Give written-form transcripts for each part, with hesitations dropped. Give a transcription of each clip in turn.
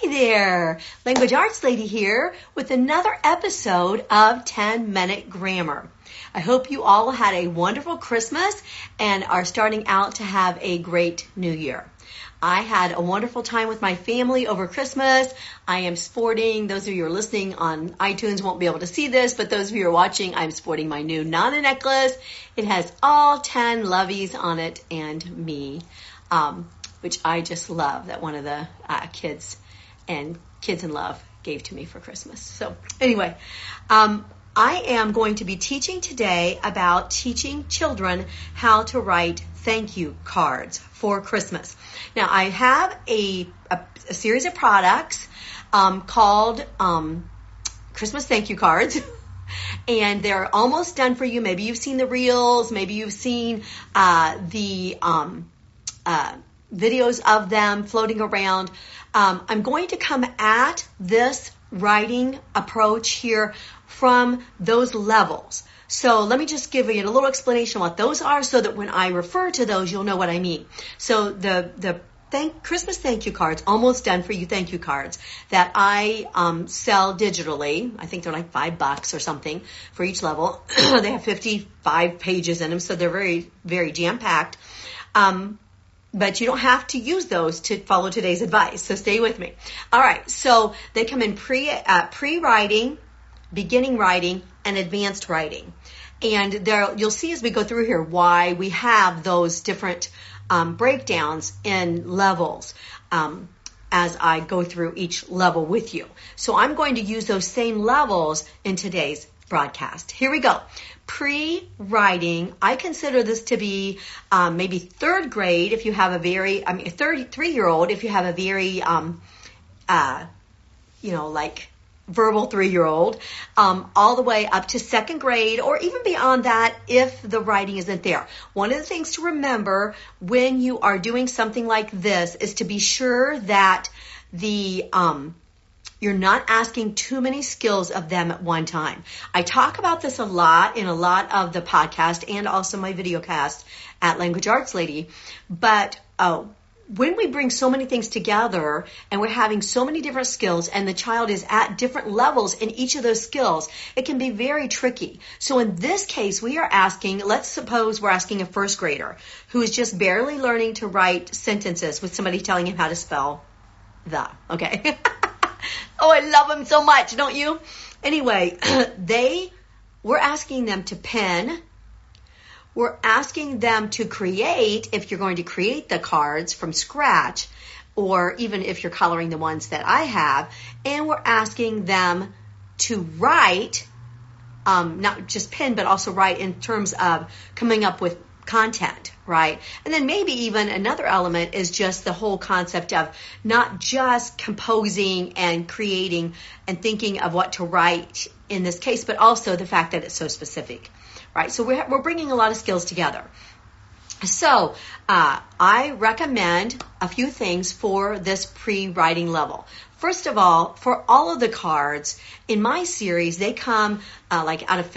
Hi there, Language Arts Lady here with another episode of 10-Minute Grammar. I hope you all had a wonderful Christmas and are starting out to have a great New Year. I had a wonderful time with my family over Christmas. I am sporting, those of you who are listening on iTunes won't be able to see this, but those of you who are watching, I'm sporting my new Nana necklace. It has all 10 loveys on it and me, which I just love that one of the Kids in Love gave to me for Christmas. So anyway, I am going to be teaching today about teaching children how to write thank you cards for Christmas. Now, I have a series of products called Christmas thank you cards. And they're almost done for you. Maybe you've seen the reels. Maybe you've seen the videos of them floating around. I'm going to come at this writing approach here from those levels. So let me just give you a little explanation what those are so that when I refer to those, you'll know what I mean. So the Christmas thank you cards, almost done for you thank you cards that I sell digitally. I think they're like $5 or something for each level. They have 55 pages in them, so they're very, very jam-packed. But you don't have to use those to follow today's advice, so stay with me. All right, so they come in pre-writing, beginning writing, and advanced writing. And you'll see as we go through here why we have those different breakdowns in levels as I go through each level with you. So I'm going to use those same levels in today's broadcast. Here we go. Pre-writing, I consider this to be maybe third grade if you have a 3-year-old if you have a very, like verbal 3-year-old, all the way up to second grade or even beyond that if the writing isn't there. One of the things to remember when you are doing something like this is to be sure that you're not asking too many skills of them at one time. I talk about this a lot in a lot of the podcast and also my video cast at Language Arts Lady. But when we bring so many things together and we're having so many different skills and the child is at different levels in each of those skills, it can be very tricky. So in this case, we are asking, let's suppose we're asking a first grader who is just barely learning to write sentences with somebody telling him how to spell the, okay? Oh, I love them so much, don't you? Anyway, we're asking them to pen. We're asking them to create, if you're going to create the cards from scratch, or even if you're coloring the ones that I have, and we're asking them to write, not just pen, but also write in terms of coming up with content, right? And then maybe even another element is just the whole concept of not just composing and creating and thinking of what to write in this case, but also the fact that it's so specific, right? So we're bringing a lot of skills together. So I recommend a few things for this pre-writing level. First of all, for all of the cards in my series, they come like out of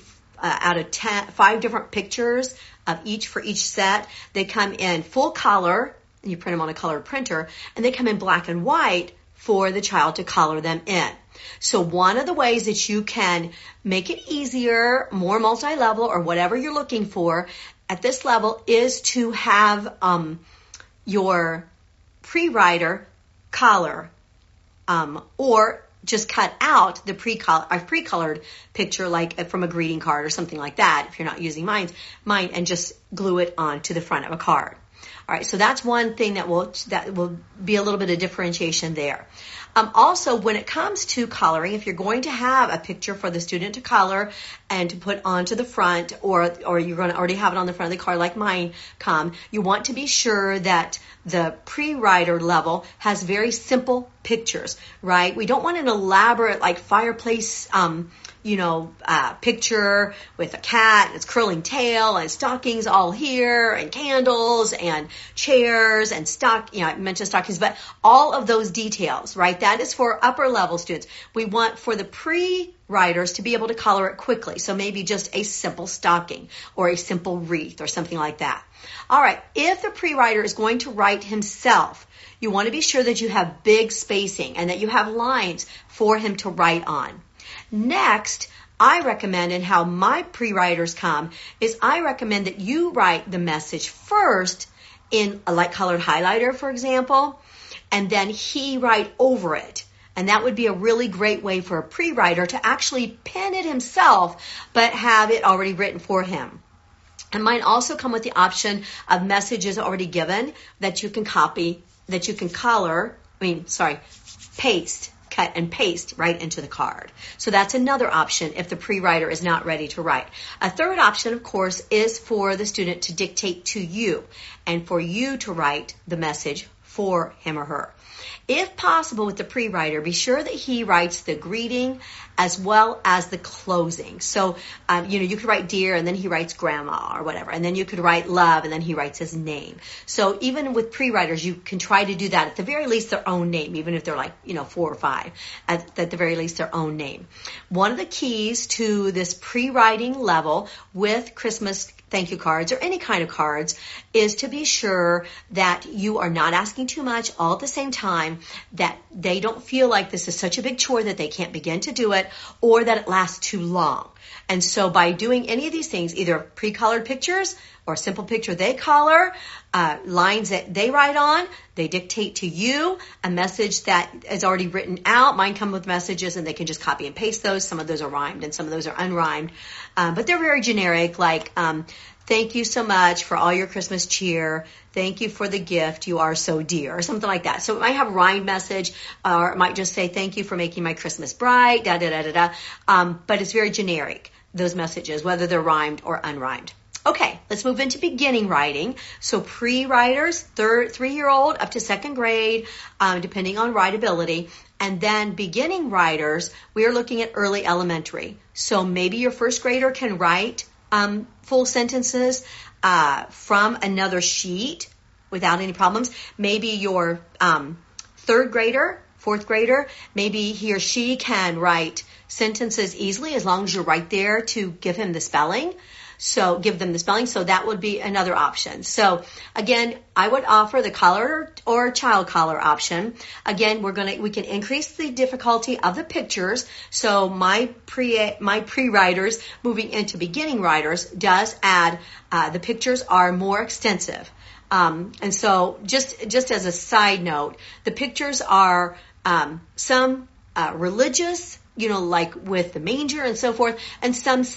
5 different pictures of each for each set. They come in full color, and you print them on a color printer, and they come in black and white for the child to color them in. So one of the ways that you can make it easier, more multi-level, or whatever you're looking for at this level is to have your pre-writer color or just cut out the pre-colored picture, like from a greeting card or something like that, if you're not using mine, and just glue it onto the front of a card. All right, so that's one thing that will be a little bit of differentiation there. Also, when it comes to coloring, if you're going to have a picture for the student to color and to put onto the front, or you're going to already have it on the front of the card like mine you want to be sure that the pre-writer level has very simple pictures, right? We don't want an elaborate like fireplace picture with a cat and its curling tail and stockings all here and candles and chairs and I mentioned stockings, but all of those details, right? That is for upper level students. We want for the pre-writers to be able to color it quickly. So maybe just a simple stocking or a simple wreath or something like that. All right. If the pre-writer is going to write himself, you want to be sure that you have big spacing and that you have lines for him to write on. Next, I recommend, and how my pre-writers come, is I recommend that you write the message first in a light colored highlighter, for example, and then he write over it. And that would be a really great way for a pre-writer to actually pen it himself, but have it already written for him. And mine also come with the option of messages already given that you can copy, that you can paste, cut and paste right into the card. So that's another option if the pre-writer is not ready to write. A third option, of course, is for the student to dictate to you and for you to write the message for him or her. If possible with the pre-writer, be sure that he writes the greeting as well as the closing. So, you could write dear and then he writes grandma or whatever. And then you could write love and then he writes his name. So even with pre-writers, you can try to do that at the very least their own name, even if they're 4 or 5, at the very least their own name. One of the keys to this pre-writing level with Christmas thank you cards or any kind of cards is to be sure that you are not asking too much all at the same time, that they don't feel like this is such a big chore that they can't begin to do it, or that it lasts too long. And so by doing any of these things, either pre-colored pictures or a simple picture they color, lines that they write on, they dictate to you a message that is already written out. Mine come with messages and they can just copy and paste those. Some of those are rhymed and some of those are unrhymed. But they're very generic, like, thank you so much for all your Christmas cheer. Thank you for the gift. You are so dear, or something like that. So it might have a rhymed message, or it might just say, thank you for making my Christmas bright, da, da, da, da, da. But it's very generic, those messages, whether they're rhymed or unrhymed. Okay, let's move into beginning writing. So pre-writers, 3-year-old up to 2nd grade, depending on writability. And then beginning writers, we are looking at early elementary. So maybe your 1st grader can write full sentences from another sheet without any problems. Maybe your 3rd grader, 4th grader, maybe he or she can write sentences easily as long as you're right there to give him the spelling. So give them the spelling. So that would be another option. So again, I would offer the color or child color option. Again, we can increase the difficulty of the pictures. So my pre-writers moving into beginning writers does add, the pictures are more extensive. And so just as a side note, the pictures are, some, religious, like with the manger and so forth, and some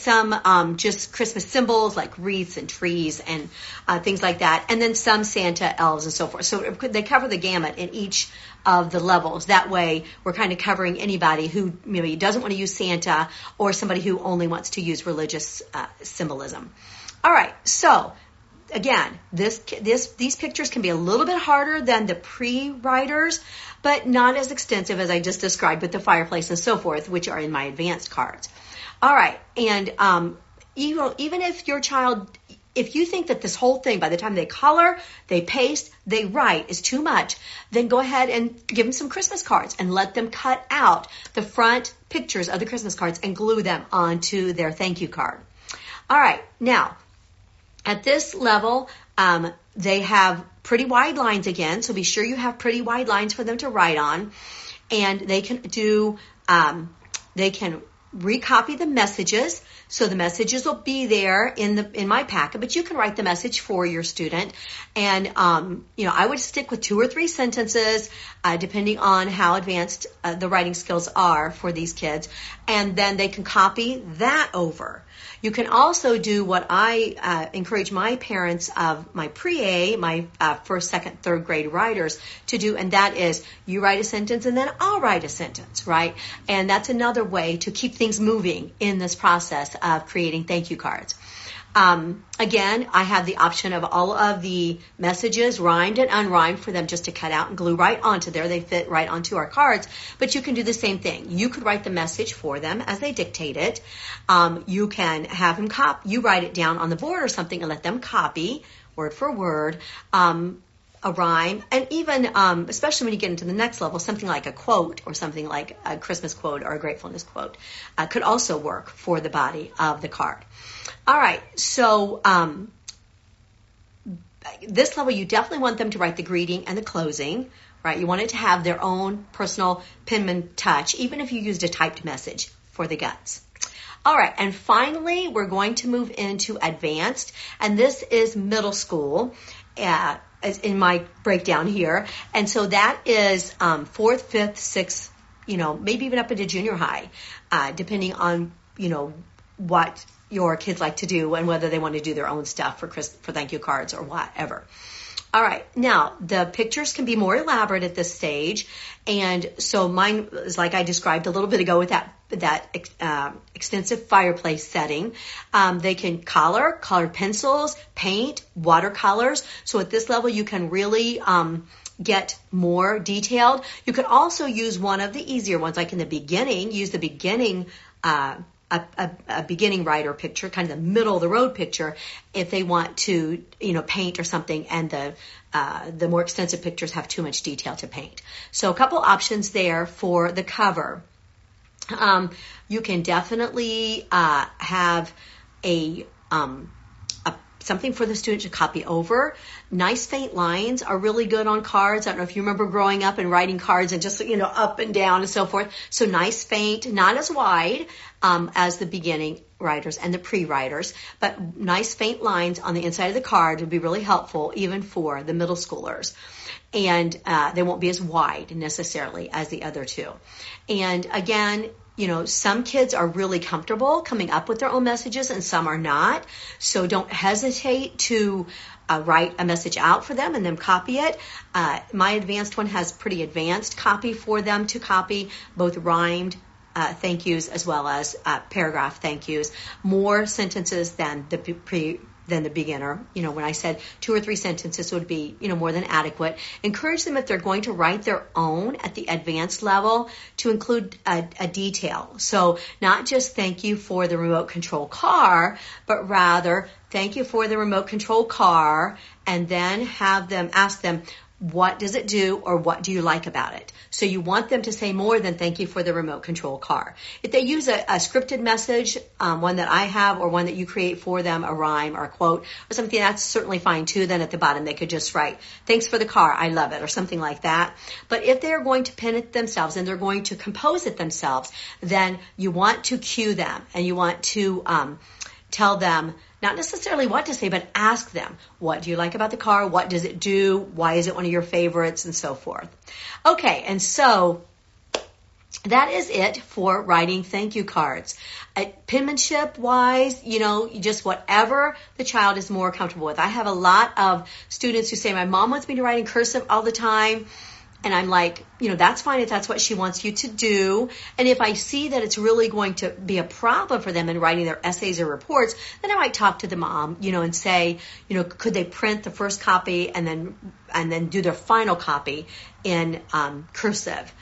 just Christmas symbols like wreaths and trees and things like that, and then some Santa, elves, and so forth. So they cover the gamut in each of the levels. That way, we're kind of covering anybody who maybe doesn't want to use Santa or somebody who only wants to use religious symbolism. All right, so again, these pictures can be a little bit harder than the pre-writers, but not as extensive as I just described with the fireplace and so forth, which are in my advanced cards. All right, and even if your child, if you think that this whole thing, by the time they color, they paste, they write is too much, then go ahead and give them some Christmas cards and let them cut out the front pictures of the Christmas cards and glue them onto their thank you card. All right, now, at this level, they have pretty wide lines again, so be sure you have pretty wide lines for them to write on. And they can recopy the messages. So the messages will be there in my packet, but you can write the message for your student. And, I would stick with 2 or 3 sentences, depending on how advanced the writing skills are for these kids. And then they can copy that over. You can also do what I encourage my parents of my pre-A, my 1st, 2nd, 3rd grade writers to do, and that is you write a sentence and then I'll write a sentence, right? And that's another way to keep things moving in this process of creating thank you cards. Again, I have the option of all of the messages, rhymed and unrhymed, for them just to cut out and glue right onto there. They fit right onto our cards, but you can do the same thing. You could write the message for them as they dictate it. You can have them you write it down on the board or something and let them copy word for word. a rhyme, and even, especially when you get into the next level, something like a quote or something like a Christmas quote or a gratefulness quote could also work for the body of the card. All right, so this level, you definitely want them to write the greeting and the closing, right? You want it to have their own personal penman touch, even if you used a typed message for the guts. All right, and finally, we're going to move into advanced, and this is middle school in my breakdown here. And so that is 4th, 5th, 6th, maybe even up into junior high, depending on, what your kids like to do and whether they want to do their own stuff for thank you cards or whatever. All right. Now, the pictures can be more elaborate at this stage. And so mine is like I described a little bit ago with that extensive fireplace setting. They can colored pencils, paint, watercolors. So at this level, you can really get more detailed. You could also use one of the easier ones, like in the beginning, use the beginning a beginning writer picture, kind of the middle of the road picture, if they want to, paint or something, and the more extensive pictures have too much detail to paint. So a couple options there for the cover. You can definitely have something for the student to copy over. Nice faint lines are really good on cards. I don't know if you remember growing up and writing cards and just, up and down and so forth. So nice faint, not as wide as the beginning writers and the pre-writers, but nice faint lines on the inside of the card would be really helpful even for the middle schoolers. And they won't be as wide necessarily as the other two. And again, some kids are really comfortable coming up with their own messages and some are not. So don't hesitate to write a message out for them and then copy it. My advanced one has pretty advanced copy for them to copy, both rhymed thank yous as well as paragraph thank yous. More sentences than the beginner. When I said 2 or 3 sentences would be, more than adequate. Encourage them if they're going to write their own at the advanced level to include a detail. So not just thank you for the remote control car, but rather thank you for the remote control car, and then have them ask them, what does it do or what do you like about it? So you want them to say more than thank you for the remote control car. If they use a scripted message, one that I have or one that you create for them, a rhyme or a quote or something, that's certainly fine too. Then at the bottom they could just write, thanks for the car, I love it, or something like that. But if they're going to pen it themselves and they're going to compose it themselves, then you want to cue them and you want to tell them not necessarily what to say, but ask them, what do you like about the car? What does it do? Why is it one of your favorites? And so forth. Okay, and so that is it for writing thank you cards. Penmanship wise, just whatever the child is more comfortable with. I have a lot of students who say, my mom wants me to write in cursive all the time. And I'm like, that's fine if that's what she wants you to do. And if I see that it's really going to be a problem for them in writing their essays or reports, then I might talk to the mom, and say, could they print the first copy and then do their final copy in cursive,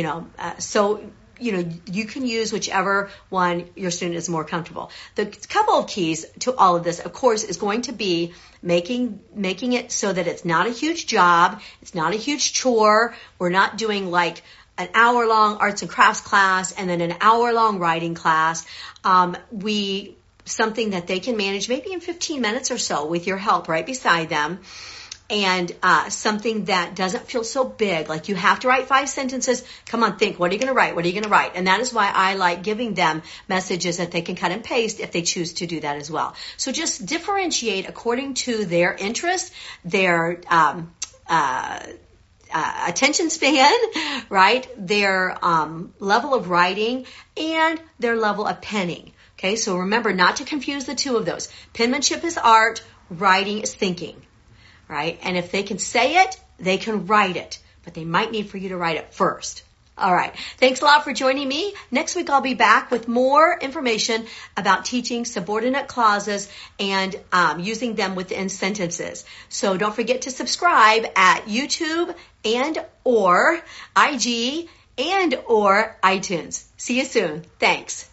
so you can use whichever one your student is more comfortable. The couple of keys to all of this, of course, is going to be making it so that it's not a huge job. It's not a huge chore. We're not doing like an hour-long arts and crafts class and then an hour-long writing class. Something that they can manage maybe in 15 minutes or so with your help right beside them. And something that doesn't feel so big, like you have to write 5 sentences. Come on, think, what are you going to write? What are you going to write? And that is why I like giving them messages that they can cut and paste if they choose to do that as well. So just differentiate according to their interest, their attention span, right? Their level of writing and their level of penning. Okay, so remember not to confuse the two of those. Penmanship is art, writing is thinking. Right? And if they can say it, they can write it. But they might need for you to write it first. All right. Thanks a lot for joining me. Next week, I'll be back with more information about teaching subordinate clauses and using them within sentences. So don't forget to subscribe at YouTube and or IG and or iTunes. See you soon. Thanks.